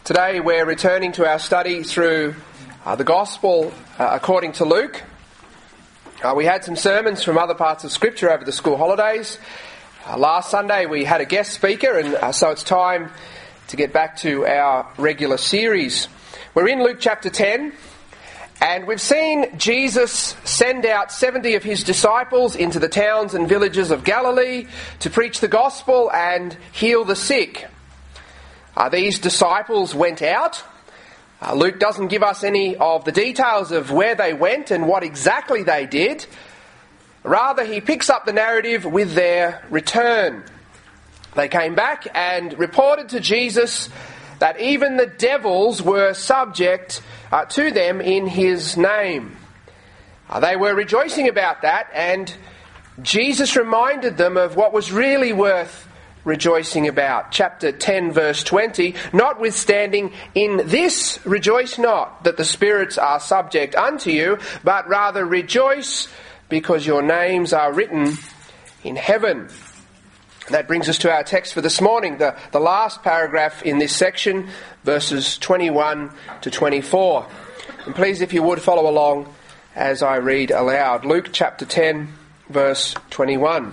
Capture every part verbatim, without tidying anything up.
Today we're returning to our study through uh, the Gospel uh, according to Luke. Uh, we had some sermons from other parts of Scripture over the school holidays. Uh, last Sunday we had a guest speaker, and uh, so it's time to get back to our regular series. We're in Luke chapter ten, and we've seen Jesus send out seventy of his disciples into the towns and villages of Galilee to preach the gospel and heal the sick. Uh, these disciples went out. Uh, Luke doesn't give us any of the details of where they went and what exactly they did. Rather, he picks up the narrative with their return. They came back and reported to Jesus that even the devils were subject uh, to them in his name. Uh, they were rejoicing about that, and Jesus reminded them of what was really worth rejoicing about. Chapter ten, verse twenty, "Notwithstanding, in this rejoice not, that the spirits are subject unto you, but rather rejoice, because your names are written in heaven." That brings us to our text for this morning, the, the last paragraph in this section, verses twenty-one to twenty-four. And please, if you would, follow along as I read aloud. Luke chapter ten, verse twenty-one.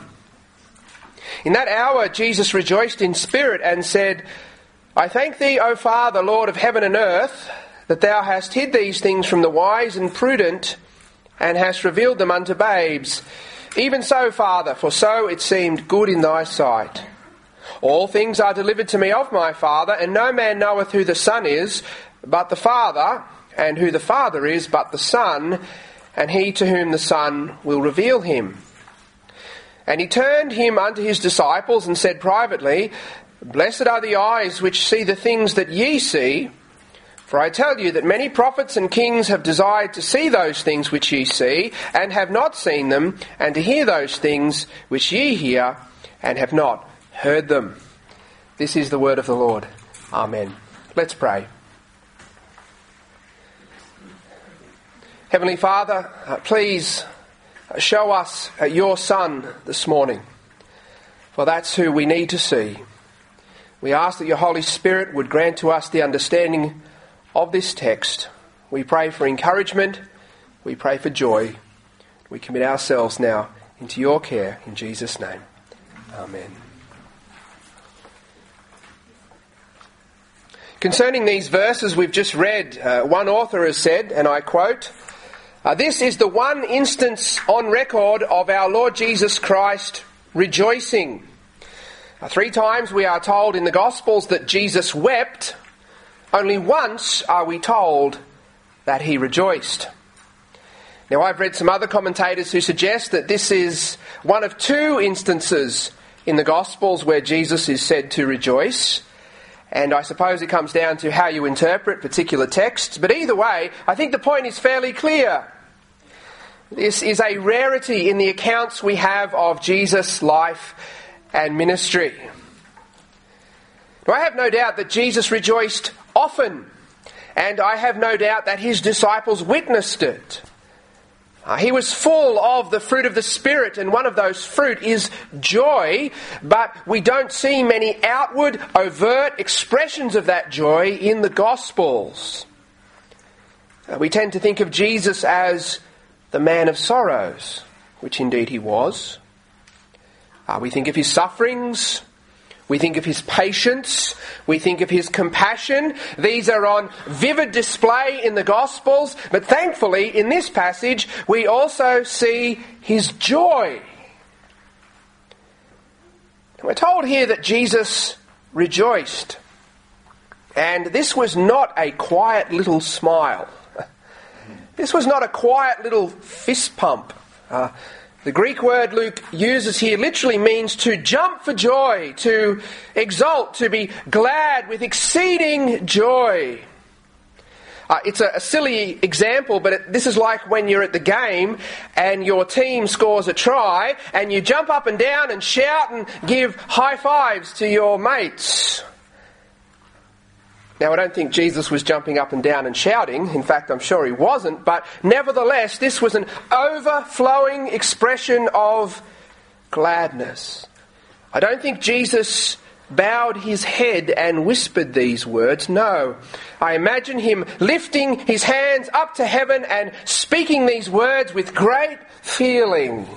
"In that hour Jesus rejoiced in spirit and said, I thank thee, O Father, Lord of heaven and earth, that thou hast hid these things from the wise and prudent, and hast revealed them unto babes. Even so, Father, for so it seemed good in thy sight. All things are delivered to me of my Father, and no man knoweth who the Son is, but the Father, and who the Father is, but the Son, and he to whom the Son will reveal him. And he turned him unto his disciples and said privately, Blessed are the eyes which see the things that ye see. For I tell you that many prophets and kings have desired to see those things which ye see, and have not seen them, and to hear those things which ye hear, and have not heard them." This is the word of the Lord. Amen. Let's pray. Heavenly Father, uh, please show us uh, your Son this morning, for that's who we need to see. We ask that your Holy Spirit would grant to us the understanding of this text. We pray for encouragement. We pray for joy. We commit ourselves now into your care in Jesus' name. Amen. Concerning these verses we've just read, uh, one author has said, and I quote, Uh, this is the one instance on record of our Lord Jesus Christ rejoicing. Uh, three times we are told in the Gospels that Jesus wept. Only once are we told that he rejoiced. Now, I've read some other commentators who suggest that this is one of two instances in the Gospels where Jesus is said to rejoice. And I suppose it comes down to how you interpret particular texts. But either way, I think the point is fairly clear. This is a rarity in the accounts we have of Jesus' life and ministry. Now, I have no doubt that Jesus rejoiced often, and I have no doubt that his disciples witnessed it. Uh, he was full of the fruit of the Spirit, and one of those fruit is joy, but we don't see many outward, overt expressions of that joy in the Gospels. Uh, we tend to think of Jesus as the man of sorrows, which indeed he was. Uh, we think of his sufferings. We think of his patience. We think of his compassion. These are on vivid display in the Gospels. But thankfully, in this passage, we also see his joy. We're told here that Jesus rejoiced. And this was not a quiet little smile. This was not a quiet little fist pump. Uh, the Greek word Luke uses here literally means to jump for joy, to exult, to be glad with exceeding joy. Uh, it's a, a silly example, but it, this is like when you're at the game and your team scores a try and you jump up and down and shout and give high fives to your mates. Now, I don't think Jesus was jumping up and down and shouting. In fact, I'm sure he wasn't. But nevertheless, this was an overflowing expression of gladness. I don't think Jesus bowed his head and whispered these words. No, I imagine him lifting his hands up to heaven and speaking these words with great feeling.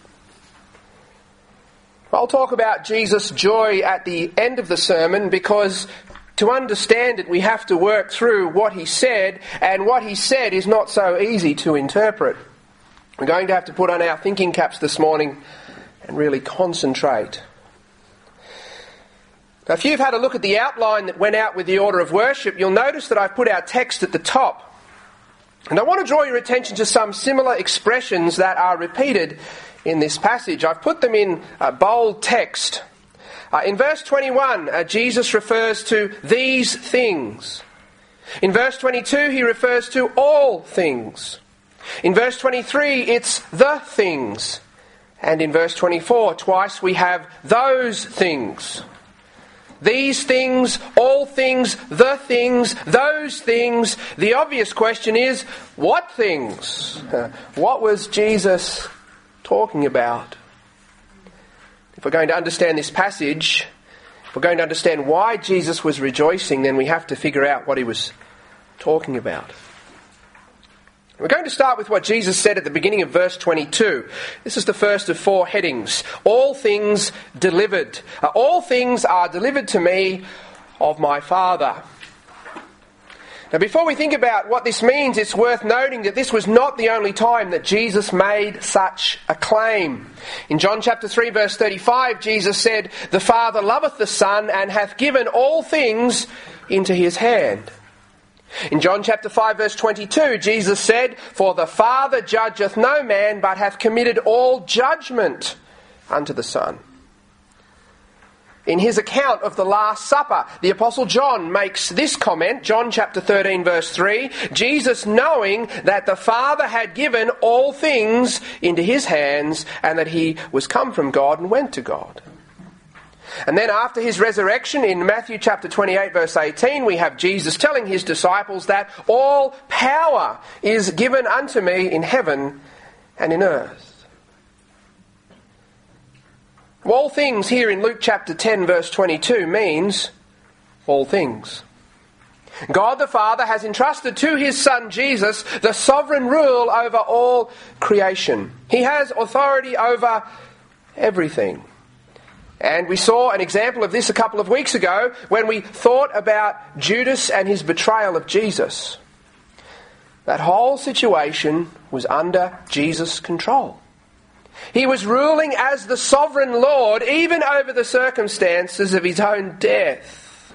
I'll talk about Jesus' joy at the end of the sermon, because to understand it we have to work through what he said, and what he said is not so easy to interpret. We're going to have to put on our thinking caps this morning and really concentrate. Now, if you've had a look at the outline that went out with the order of worship, you'll notice that I've put our text at the top. And I want to draw your attention to some similar expressions that are repeated in this passage. I've put them in uh, bold text. Uh, in verse twenty-one, uh, Jesus refers to these things. In verse twenty-two, he refers to all things. In verse twenty-three, it's the things. And in verse twenty-four, twice we have those things. These things, all things, the things, those things. The obvious question is, what things? Uh, what was Jesus talking about? If we're going to understand this passage, if we're going to understand why Jesus was rejoicing, then we have to figure out what he was talking about. We're going to start with what Jesus said at the beginning of verse twenty-two. This is the first of four headings. All things delivered. Uh, all things are delivered to me of my Father. Now, before we think about what this means, it's worth noting that this was not the only time that Jesus made such a claim. In John chapter three, verse thirty-five, Jesus said, "The Father loveth the Son, and hath given all things into his hand." In John chapter five, verse twenty-two, Jesus said, "For the Father judgeth no man, but hath committed all judgment unto the Son." In his account of the Last Supper, the Apostle John makes this comment, John chapter thirteen, verse three, Jesus, knowing that the Father had given all things into his hands, and that he was come from God and went to God. And then after his resurrection, in Matthew chapter twenty-eight, verse eighteen, we have Jesus telling his disciples that all power is given unto me in heaven and in earth. All things here in Luke chapter ten, verse twenty-two means all things. God the Father has entrusted to his Son Jesus the sovereign rule over all creation. He has authority over everything. And we saw an example of this a couple of weeks ago when we thought about Judas and his betrayal of Jesus. That whole situation was under Jesus' control. He was ruling as the sovereign Lord even over the circumstances of his own death.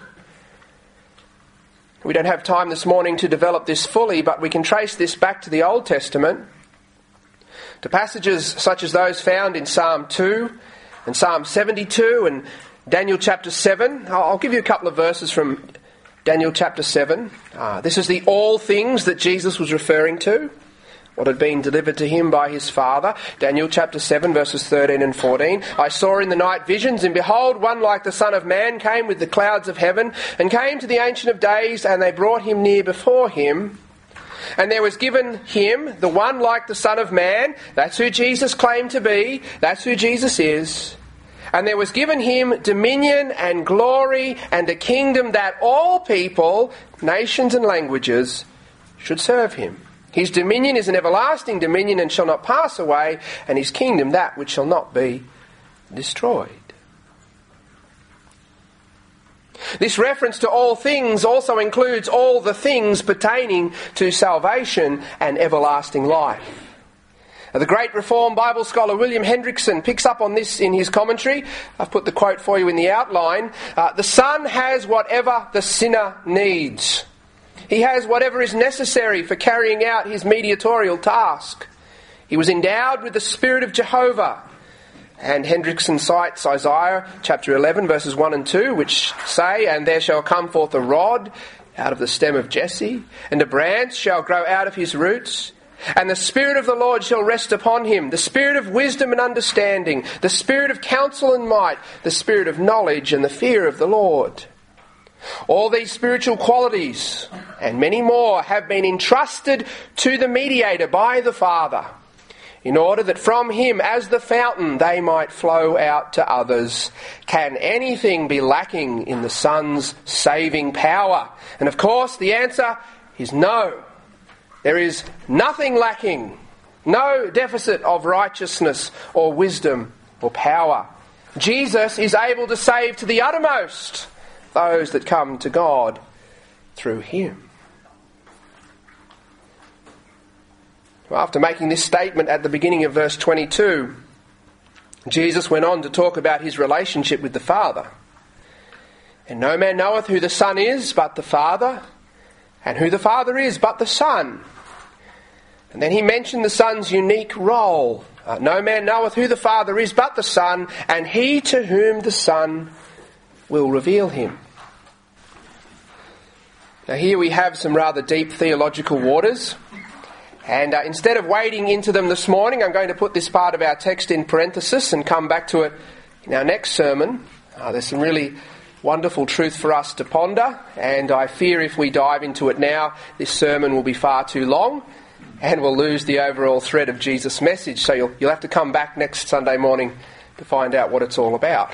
We don't have time this morning to develop this fully, but we can trace this back to the Old Testament, to passages such as those found in Psalm two, and Psalm seventy-two and Daniel chapter seven. I'll give you a couple of verses from Daniel chapter seven. Uh, this is the all things that Jesus was referring to, what had been delivered to him by his Father. Daniel chapter seven, verses thirteen and fourteen. "I saw in the night visions, and behold, one like the Son of Man came with the clouds of heaven, and came to the Ancient of Days, and they brought him near before him. And there was given him, the one like the Son of Man," that's who Jesus claimed to be, that's who Jesus is, "and there was given him dominion and glory and a kingdom that all people, nations and languages, should serve him. His dominion is an everlasting dominion and shall not pass away, and his kingdom that which shall not be destroyed." This reference to all things also includes all the things pertaining to salvation and everlasting life. The great Reformed Bible scholar William Hendrickson picks up on this in his commentary. I've put the quote for you in the outline. Uh, the Son has whatever the sinner needs. He has whatever is necessary for carrying out his mediatorial task. He was endowed with the Spirit of Jehovah. And Hendrickson cites Isaiah chapter eleven, verses one and two, which say, "And there shall come forth a rod out of the stem of Jesse, and a branch shall grow out of his roots. And the Spirit of the Lord shall rest upon him, the Spirit of wisdom and understanding, the Spirit of counsel and might, the Spirit of knowledge and the fear of the Lord." All these spiritual qualities, and many more, have been entrusted to the mediator by the Father. in order that from him, as the fountain, they might flow out to others. Can anything be lacking in the Son's saving power? And of course, the answer is no. There is nothing lacking, no deficit of righteousness or wisdom or power. Jesus is able to save to the uttermost those that come to God through him. After making this statement at the beginning of verse twenty-two, Jesus went on to talk about his relationship with the Father. And no man knoweth who the Son is but the Father, and who the Father is but the Son. And then he mentioned the Son's unique role. Uh, no man knoweth who the Father is but the Son, and he to whom the Son will reveal him. Now here we have some rather deep theological waters. And uh, instead of wading into them this morning, I'm going to put this part of our text in parenthesis and come back to it in our next sermon. Uh, there's some really wonderful truth for us to ponder, and I fear if we dive into it now, this sermon will be far too long, and we'll lose the overall thread of Jesus' message. So you'll, you'll have to come back next Sunday morning to find out what it's all about.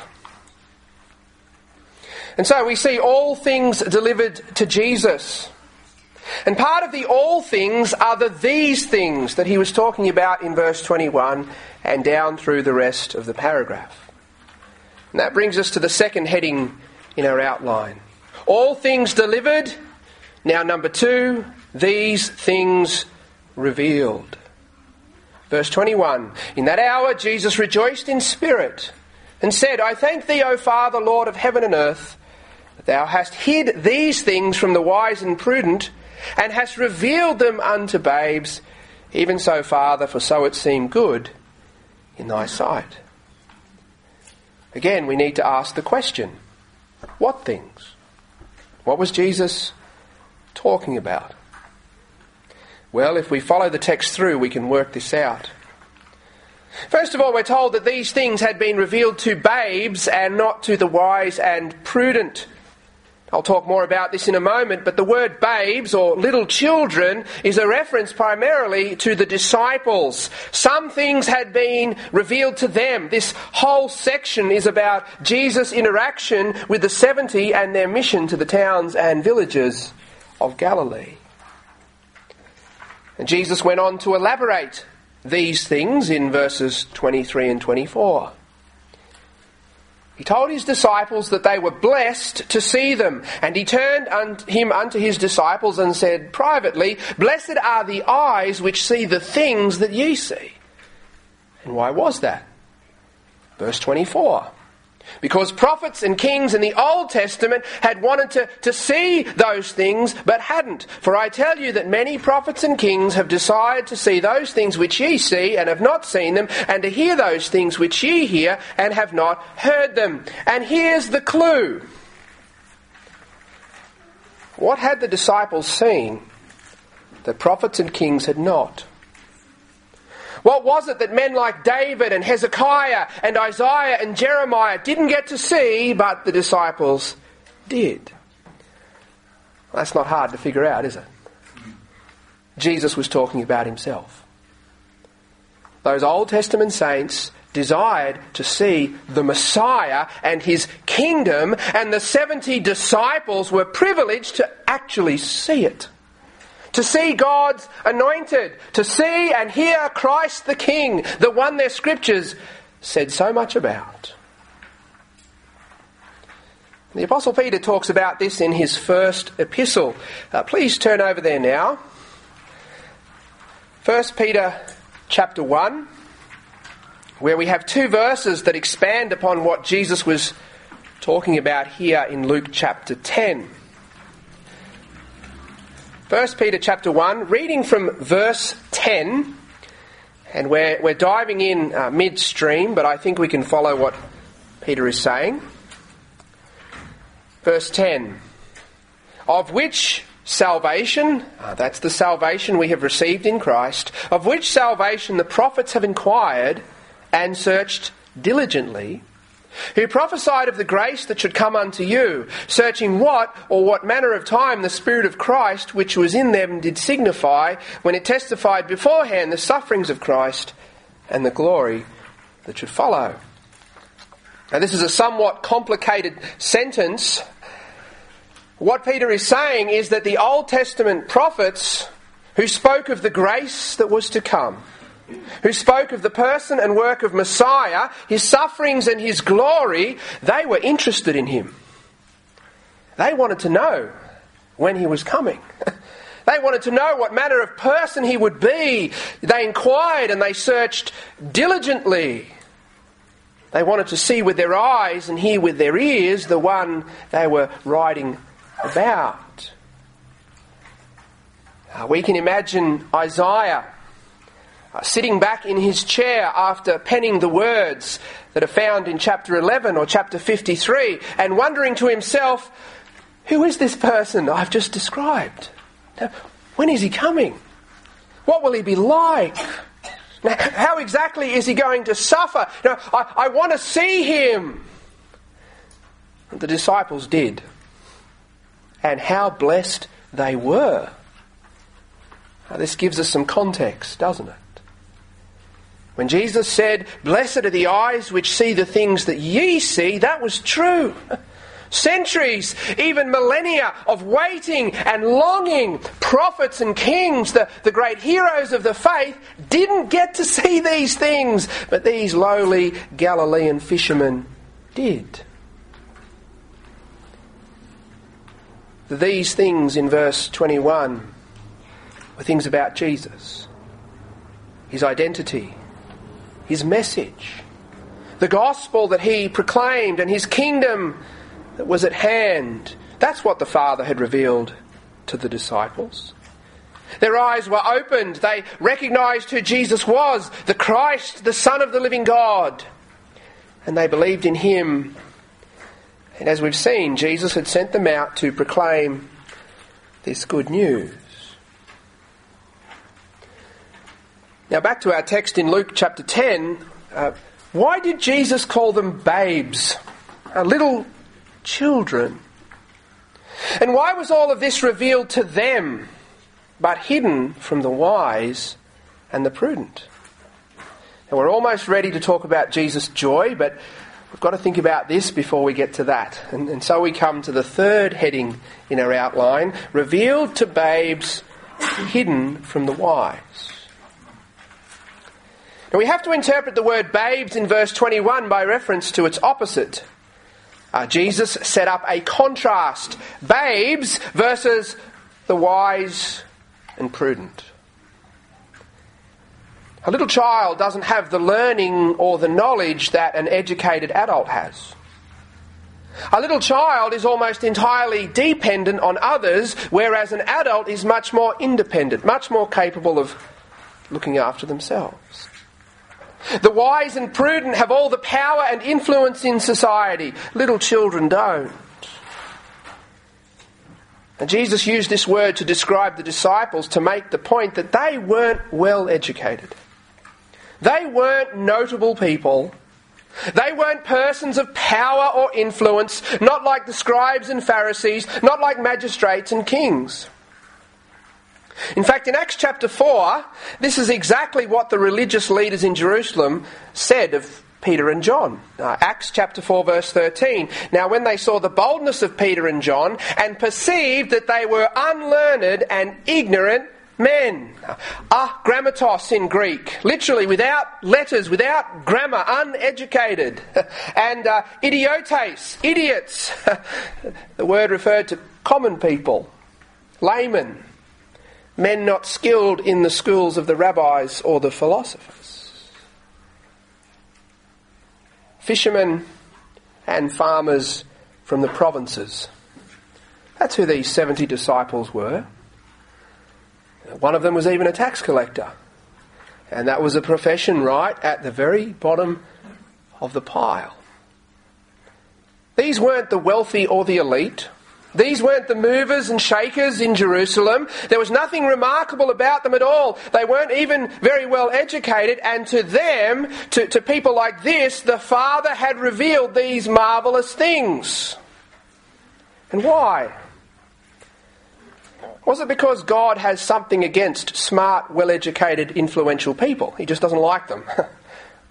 And so we see all things delivered to Jesus. And part of the all things are the these things that he was talking about in verse twenty-one and down through the rest of the paragraph. And that brings us to the second heading in our outline. All things delivered. Now number two, these things revealed. Verse twenty-one, in that hour Jesus rejoiced in spirit and said, I thank thee, O Father, Lord of heaven and earth, that thou hast hid these things from the wise and prudent, and hast revealed them unto babes. Even so, Father, for so it seemed good in thy sight. Again, we need to ask the question, what things? What was Jesus talking about? Well, if we follow the text through, we can work this out. First of all, we're told that these things had been revealed to babes and not to the wise and prudent. I'll talk more about this in a moment, but the word babes or little children is a reference primarily to the disciples. Some things had been revealed to them. This whole section is about Jesus' interaction with the seventy and their mission to the towns and villages of Galilee. And Jesus went on to elaborate these things in verses twenty-three and twenty-four. He told his disciples that they were blessed to see them. And he turned unto him unto his disciples and said privately, Blessed are the eyes which see the things that ye see. And why was that? Verse twenty-four. Because prophets and kings in the Old Testament had wanted to, to see those things, but hadn't. For I tell you that many prophets and kings have desired to see those things which ye see, and have not seen them, and to hear those things which ye hear, and have not heard them. And here's the clue. What had the disciples seen that prophets and kings had not? What was it that men like David and Hezekiah and Isaiah and Jeremiah didn't get to see, but the disciples did? Well, that's not hard to figure out, is it? Jesus was talking about himself. Those Old Testament saints desired to see the Messiah and his kingdom, and the seventy disciples were privileged to actually see it. To see God's anointed, to see and hear Christ the King, the one their scriptures said so much about. The Apostle Peter talks about this in his first epistle. Uh, please turn over there now. First Peter chapter one, where we have two verses that expand upon what Jesus was talking about here in Luke chapter ten. First Peter chapter one, reading from verse ten, and we're, we're diving in uh, midstream, but I think we can follow what Peter is saying. Verse ten, of which salvation, uh, that's the salvation we have received in Christ, of which salvation the prophets have inquired and searched diligently, who prophesied of the grace that should come unto you, searching what or what manner of time the Spirit of Christ which was in them did signify, when it testified beforehand the sufferings of Christ and the glory that should follow. Now, this is a somewhat complicated sentence. What Peter is saying is that the Old Testament prophets who spoke of the grace that was to come, who spoke of the person and work of Messiah, his sufferings and his glory, they were interested in him. They wanted to know when he was coming. They wanted to know what manner of person he would be. They inquired and they searched diligently. They wanted to see with their eyes and hear with their ears the one they were writing about. Uh, we can imagine Isaiah uh, sitting back in his chair after penning the words that are found in chapter eleven or chapter fifty-three and wondering to himself, who is this person I've just described? Now, when is he coming? What will he be like? Now, how exactly is he going to suffer? Now, I, I want to see him. And the disciples did. And how blessed they were. Now, this gives us some context, doesn't it? When Jesus said, "Blessed are the eyes which see the things that ye see," that was true. Centuries, even millennia of waiting and longing, prophets and kings, the, the great heroes of the faith, didn't get to see these things, but these lowly Galilean fishermen did. These things in verse twenty-one were things about Jesus, his identity, his message, the gospel that he proclaimed, and his kingdom that was at hand. That's what the Father had revealed to the disciples. Their eyes were opened. They recognised who Jesus was, the Christ, the Son of the living God. And they believed in him. And as we've seen, Jesus had sent them out to proclaim this good news. Now back to our text in Luke chapter ten. Uh, why did Jesus call them babes? A little children. And why was all of this revealed to them, but hidden from the wise and the prudent? Now we're almost ready to talk about Jesus' joy, but we've got to think about this before we get to that. And, and so we come to the third heading in our outline, revealed to babes, hidden from the wise. Now we have to interpret the word babes in verse twenty-one by reference to its opposite. Uh, Jesus set up a contrast. Babes versus the wise and prudent. A little child doesn't have the learning or the knowledge that an educated adult has. A little child is almost entirely dependent on others, whereas an adult is much more independent, much more capable of looking after themselves. The wise and prudent have all the power and influence in society. Little children don't. And Jesus used this word to describe the disciples to make the point that they weren't well educated. They weren't notable people. They weren't persons of power or influence, not like the scribes and Pharisees, not like magistrates and kings. In fact, in Acts chapter four, this is exactly what the religious leaders in Jerusalem said of Peter and John. Uh, Acts chapter four verse thirteen. Now when they saw the boldness of Peter and John and perceived that they were unlearned and ignorant men. Agrammatos in Greek, literally without letters, without grammar, uneducated. And uh, idiotes, idiots. The word referred to common people, laymen. Men not skilled in the schools of the rabbis or the philosophers. Fishermen and farmers from the provinces. That's who these seventy disciples were. One of them was even a tax collector. And that was a profession right at the very bottom of the pile. These weren't the wealthy or the elite. These weren't the movers and shakers in Jerusalem. There was nothing remarkable about them at all. They weren't even very well educated, and to them, to, to people like this, the Father had revealed these marvellous things. And why? Was it because God has something against smart, well-educated, influential people? He just doesn't like them.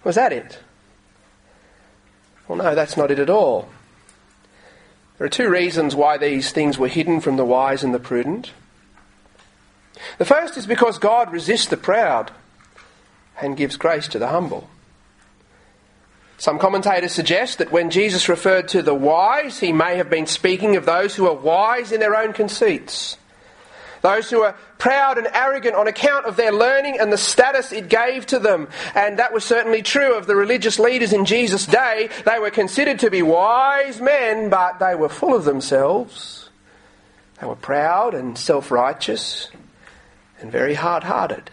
Was that it? Well, no, that's not it at all. There are two reasons why these things were hidden from the wise and the prudent. The first is because God resists the proud and gives grace to the humble. Some commentators suggest that when Jesus referred to the wise, he may have been speaking of those who are wise in their own conceits. Those who are proud and arrogant on account of their learning and the status it gave to them. And that was certainly true of the religious leaders in Jesus' day. They were considered to be wise men, but they were full of themselves. They were proud and self-righteous and very hard-hearted.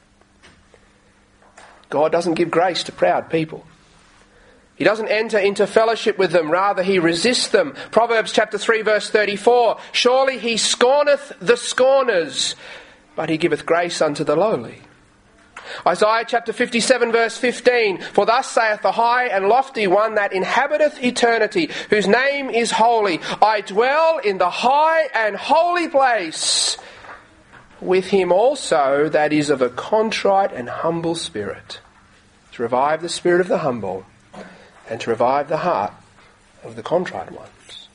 God doesn't give grace to proud people. He doesn't enter into fellowship with them, rather he resists them. Proverbs chapter three verse thirty-four, surely he scorneth the scorners, but he giveth grace unto the lowly. Isaiah chapter fifty-seven verse fifteen, for thus saith the high and lofty one that inhabiteth eternity, whose name is holy. I dwell in the high and holy place, with him also that is of a contrite and humble spirit, to revive the spirit of the humble, and to revive the heart of the contrite ones.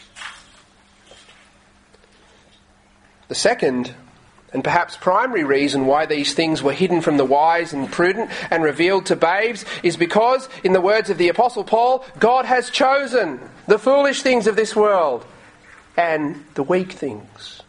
The second, and perhaps primary reason why these things were hidden from the wise and prudent and revealed to babes is because, in the words of the Apostle Paul, God has chosen the foolish things of this world and the weak things.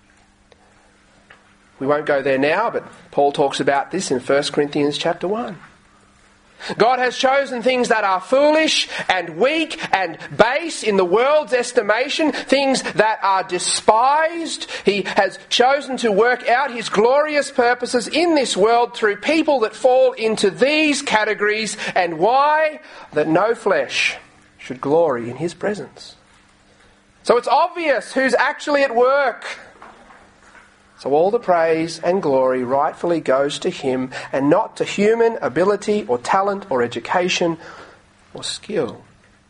We won't go there now, but Paul talks about this in First Corinthians chapter one. God has chosen things that are foolish and weak and base in the world's estimation, things that are despised. He has chosen to work out his glorious purposes in this world through people that fall into these categories. And why? That no flesh should glory in his presence. So it's obvious who's actually at work. So all the praise and glory rightfully goes to him and not to human ability or talent or education or skill.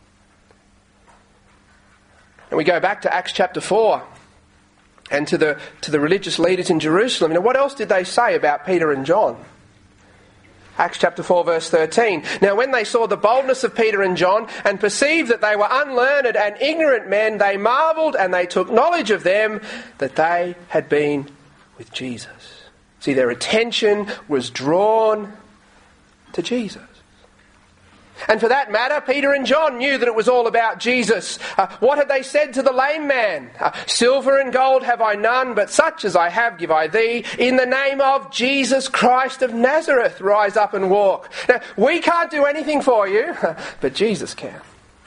And we go back to Acts chapter four and to the to the religious leaders in Jerusalem. Now, what else did they say about Peter and John? Acts chapter four verse thirteen. Now when they saw the boldness of Peter and John and perceived that they were unlearned and ignorant men, they marvelled and they took knowledge of them that they had been with Jesus. See, their attention was drawn to Jesus. And for that matter, Peter and John knew that it was all about Jesus. Uh, what had they said to the lame man? Uh, Silver and gold have I none, but such as I have give I thee. In the name of Jesus Christ of Nazareth, rise up and walk. Now, we can't do anything for you, but Jesus can.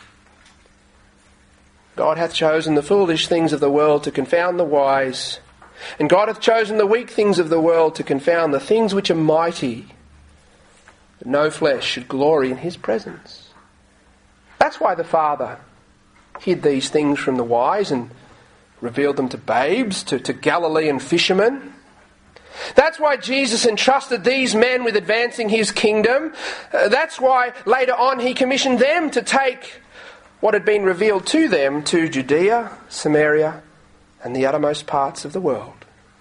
God hath chosen the foolish things of the world to confound the wise, and God hath chosen the weak things of the world to confound the things which are mighty, that no flesh should glory in his presence. That's why the Father hid these things from the wise and revealed them to babes, to, to Galilean fishermen. That's why Jesus entrusted these men with advancing his kingdom. Uh, that's why later on he commissioned them to take what had been revealed to them to Judea, Samaria, and the uttermost parts of the world.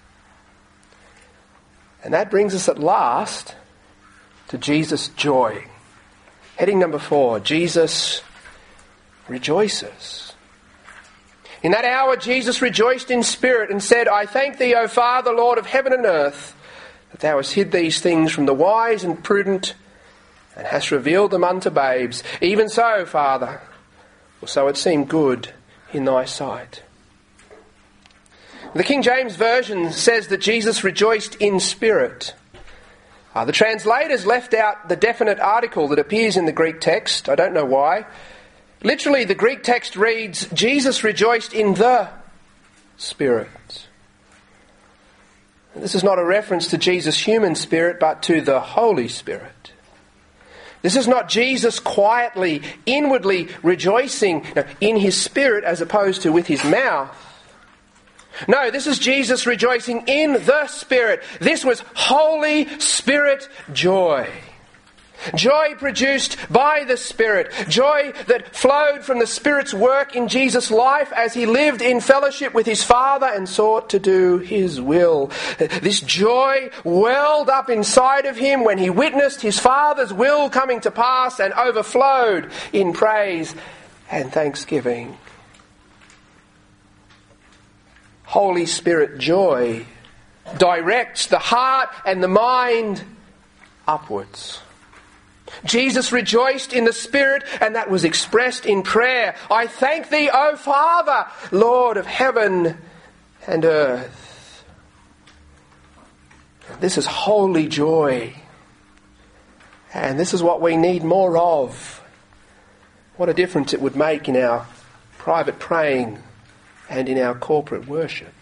And that brings us at last to Jesus' joy. Heading number four, Jesus rejoices. In that hour Jesus rejoiced in spirit and said, I thank thee, O Father, Lord of heaven and earth, that thou hast hid these things from the wise and prudent and hast revealed them unto babes. Even so, Father, for so it seemed good in thy sight. The King James Version says that Jesus rejoiced in spirit. Uh, the translators left out the definite article that appears in the Greek text. I don't know why. Literally, the Greek text reads, Jesus rejoiced in the Spirit. This is not a reference to Jesus' human spirit, but to the Holy Spirit. This is not Jesus quietly, inwardly rejoicing in his spirit as opposed to with his mouth. No, this is Jesus rejoicing in the Spirit. This was Holy Spirit joy. Joy produced by the Spirit. Joy that flowed from the Spirit's work in Jesus' life as he lived in fellowship with his Father and sought to do his will. This joy welled up inside of him when he witnessed his Father's will coming to pass and overflowed in praise and thanksgiving. Holy Spirit joy directs the heart and the mind upwards. Jesus rejoiced in the Spirit, and that was expressed in prayer. I thank thee, O Father, Lord of heaven and earth. This is holy joy. And this is what we need more of. What a difference it would make in our private praying and in our corporate worship.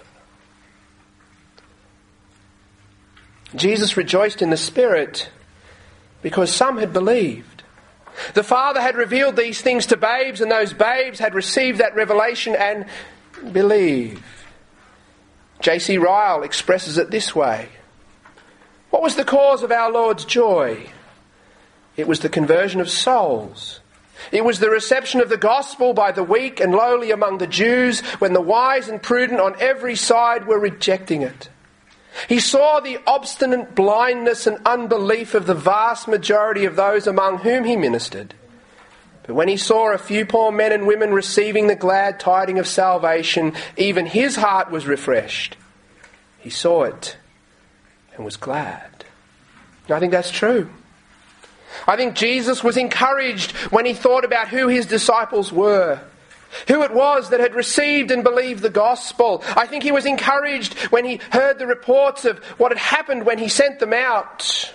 Jesus rejoiced in the Spirit because some had believed. The Father had revealed these things to babes, and those babes had received that revelation and believed. J C Ryle expresses it this way. What was the cause of our Lord's joy? It was the conversion of souls. It was the reception of the gospel by the weak and lowly among the Jews when the wise and prudent on every side were rejecting it. He saw the obstinate blindness and unbelief of the vast majority of those among whom he ministered. But when he saw a few poor men and women receiving the glad tidings of salvation, even his heart was refreshed. He saw it and was glad. And I think that's true. I think Jesus was encouraged when he thought about who his disciples were, who it was that had received and believed the gospel. I think he was encouraged when he heard the reports of what had happened when he sent them out.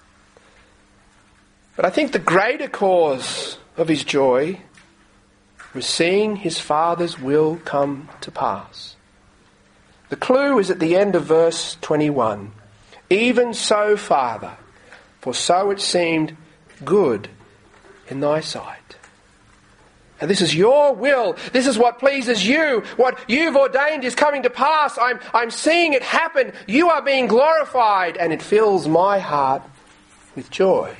But I think the greater cause of his joy was seeing his Father's will come to pass. The clue is at the end of verse twenty-one. Even so, Father, for so it seemed good in thy sight. And this is your will. This is what pleases you. What you've ordained is coming to pass. I'm, I'm seeing it happen. You are being glorified, and it fills my heart with joy.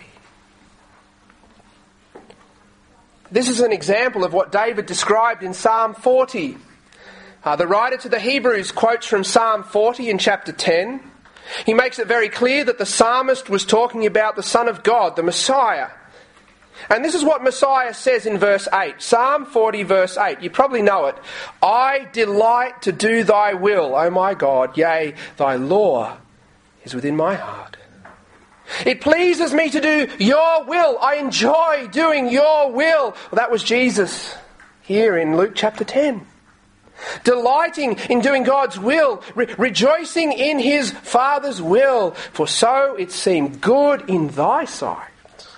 This is an example of what David described in Psalm forty. Uh, the writer to the Hebrews quotes from Psalm forty in chapter ten. He makes it very clear that the psalmist was talking about the Son of God, the Messiah. And this is what Messiah says in verse eight. Psalm forty verse eight. You probably know it. I delight to do thy will, O my God. Yea, thy law is within my heart. It pleases me to do your will. I enjoy doing your will. Well, that was Jesus here in Luke chapter ten. Delighting in doing God's will, re- rejoicing in his Father's will, for so it seemed good in thy sight.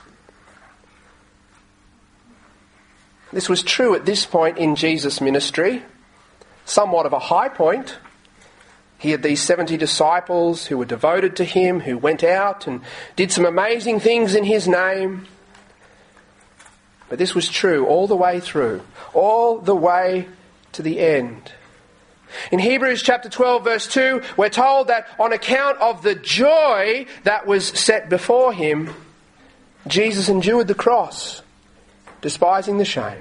This was true at this point in Jesus' ministry, somewhat of a high point. He had these seventy disciples who were devoted to him, who went out and did some amazing things in his name. But this was true all the way through, all the way to the end. In Hebrews chapter twelve verse two, we're told that on account of the joy that was set before him, Jesus endured the cross, despising the shame.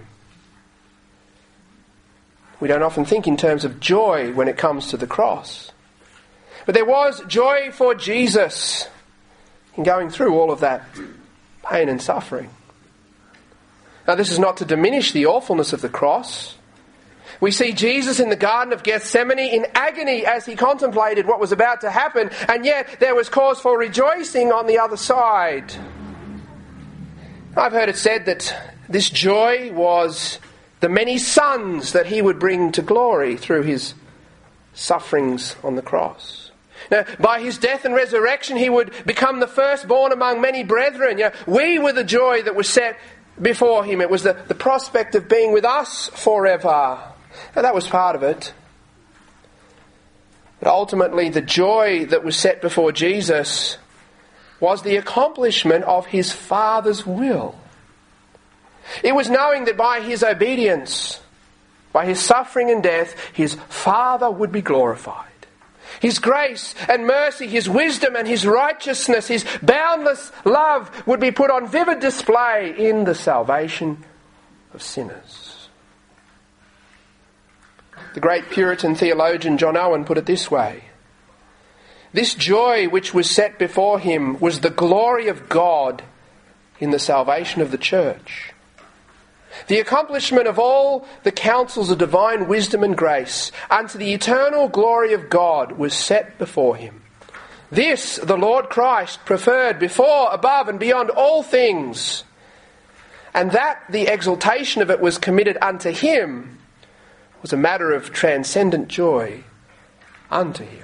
We don't often think in terms of joy when it comes to the cross. But there was joy for Jesus in going through all of that pain and suffering. Now, this is not to diminish the awfulness of the cross. We see Jesus in the Garden of Gethsemane in agony as he contemplated what was about to happen, and yet there was cause for rejoicing on the other side. I've heard it said that this joy was the many sons that he would bring to glory through his sufferings on the cross. Now, by his death and resurrection, he would become the firstborn among many brethren. You know, we were the joy that was set before him. It was the, the prospect of being with us forever. Now, that was part of it. But ultimately, the joy that was set before Jesus was the accomplishment of his Father's will. It was knowing that by his obedience, by his suffering and death, his Father would be glorified. His grace and mercy, His wisdom and His righteousness, His boundless love would be put on vivid display in the salvation of sinners. The great Puritan theologian John Owen put it this way: this joy which was set before him was the glory of God in the salvation of the church. The accomplishment of all the counsels of divine wisdom and grace unto the eternal glory of God was set before him. This the Lord Christ preferred before, above and beyond all things, and that the exaltation of it was committed unto him was a matter of transcendent joy unto him.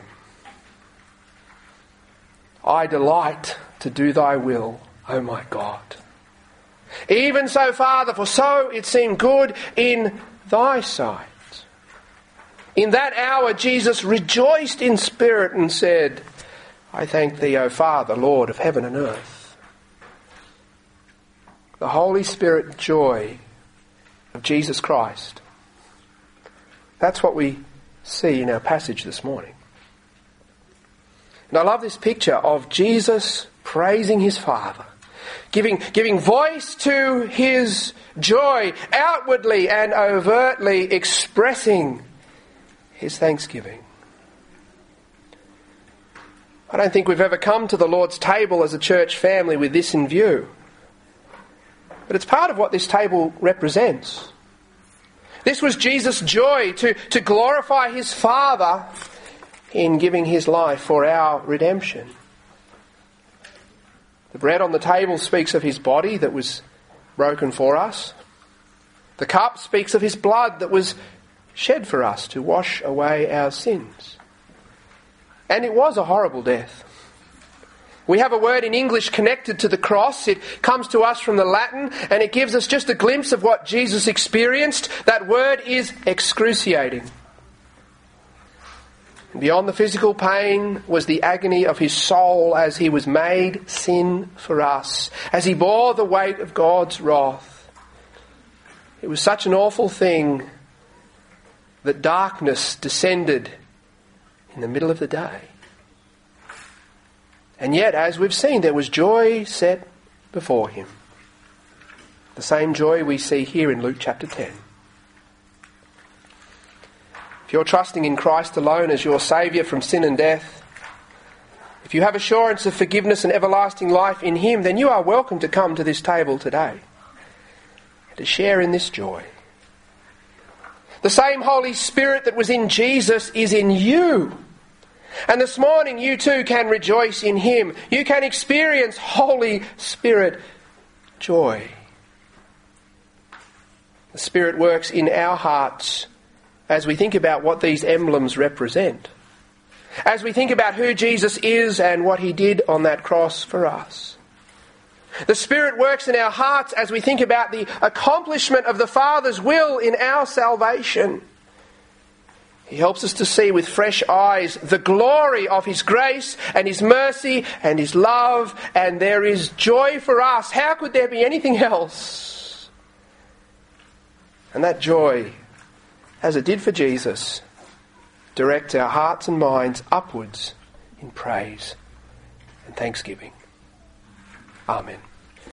I delight to do thy will, O my God. Even so, Father, for so it seemed good in thy sight. In that hour Jesus rejoiced in spirit and said, I thank thee, O Father, Lord of heaven and earth. The Holy Spirit joy of Jesus Christ. That's what we see in our passage this morning. And I love this picture of Jesus praising his Father, giving, giving voice to his joy, outwardly and overtly expressing his thanksgiving. I don't think we've ever come to the Lord's table as a church family with this in view. But it's part of what this table represents. This was Jesus' joy to, to glorify his Father in giving his life for our redemption. The bread on the table speaks of his body that was broken for us. The cup speaks of his blood that was shed for us to wash away our sins. And it was a horrible death. We have a word in English connected to the cross. It comes to us from the Latin and it gives us just a glimpse of what Jesus experienced. That word is excruciating. Beyond the physical pain was the agony of his soul as he was made sin for us, as he bore the weight of God's wrath. It was such an awful thing that darkness descended in the middle of the day. And yet, as we've seen, there was joy set before him. The same joy we see here in Luke chapter ten. If you're trusting in Christ alone as your Saviour from sin and death, if you have assurance of forgiveness and everlasting life in him, then you are welcome to come to this table today and to share in this joy. The same Holy Spirit that was in Jesus is in you. And this morning you too can rejoice in him. You can experience Holy Spirit joy. The Spirit works in our hearts as we think about what these emblems represent. As we think about who Jesus is and what he did on that cross for us. The Spirit works in our hearts as we think about the accomplishment of the Father's will in our salvation. He helps us to see with fresh eyes the glory of his grace and his mercy and his love, and there is joy for us. How could there be anything else? And that joy, as it did for Jesus, directs our hearts and minds upwards in praise and thanksgiving. Amen.